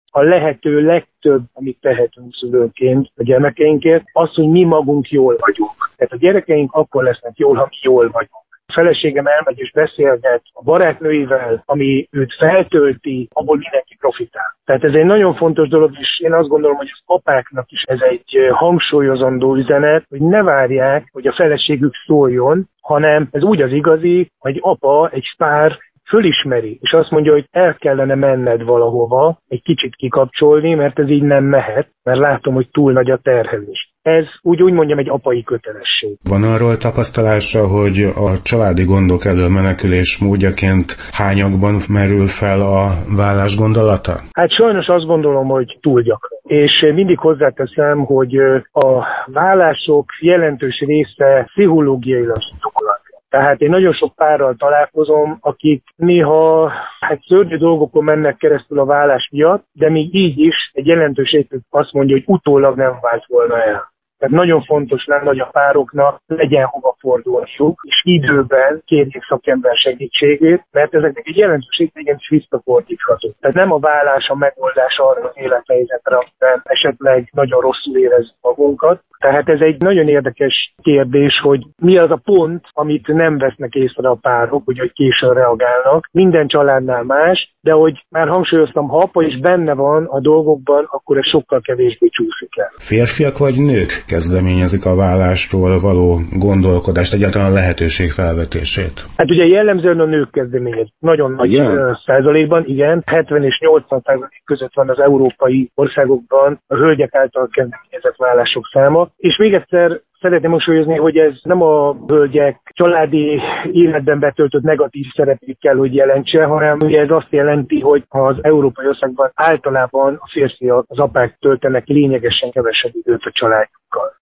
a lehető legtöbb, amit tehetünk szülőként a gyermekeinkért, az, hogy mi magunk jól vagyunk. Tehát a gyerekeink akkor lesznek jól, ha mi jól vagyunk. A feleségem elmegy és beszélget a barátnőivel, ami őt feltölti, abból mindenki profitál. Tehát ez egy nagyon fontos dolog, és én azt gondolom, hogy az apáknak is ez egy hangsúlyozandó üzenet, hogy ne várják, hogy a feleségük szóljon, hanem ez úgy az igazi, hogy apa, egy pár fölismeri, és azt mondja, hogy el kellene menned valahova, egy kicsit kikapcsolni, mert ez így nem mehet, mert látom, hogy túl nagy a terhelés. Ez úgy mondjam egy apai kötelesség. Van arról tapasztalása, hogy a családi gondok elől menekülés módjaként hányakban merül fel a vállás gondolata? Hát sajnos azt gondolom, hogy túl gyakran. És mindig hozzáteszem, hogy a vállások jelentős része pszichológiailag indokolatlan. Tehát én nagyon sok párral találkozom, akik néha szörnyű dolgokon mennek keresztül a vállás miatt, de még így is egy jelentős rétű azt mondja, hogy utólag nem vált volna el. Tehát nagyon fontos lenne, hogy a pároknak legyen hova fordulniuk, és időben kérjék szakember segítségét, mert ezeknek egy jelentős része igenis visszafordítható. Tehát nem a vállás a megoldás arra az élethelyzetre, amiben esetleg nagyon rosszul érezzük magunkat. Tehát ez egy nagyon érdekes kérdés, hogy mi az a pont, amit nem vesznek észre a párok, hogy későn reagálnak. Minden családnál más, de hogy már hangsúlyoztam, ha apa is benne van a dolgokban, akkor ez sokkal kevésbé csúszik el. Férfiak vagy nők kezdeményezik a vállásról való gondolkodást, egyáltalán a lehetőség felvetését? Hát ugye jellemzően a nők kezdeményezik. Nagyon nagy százalékban, igen. 70 és 80% között van az európai országokban a hölgyek által kezdeményezett vállások száma. És még egyszer szeretném hangsúlyozni, hogy ez nem a hölgyek családi életben betöltött negatív szerepét kell, hogy jelentse, hanem ugye ez azt jelenti, hogy az európai országban általában a férfiak, az apák töltenek lényegesen kevesebb időt a családjukkal.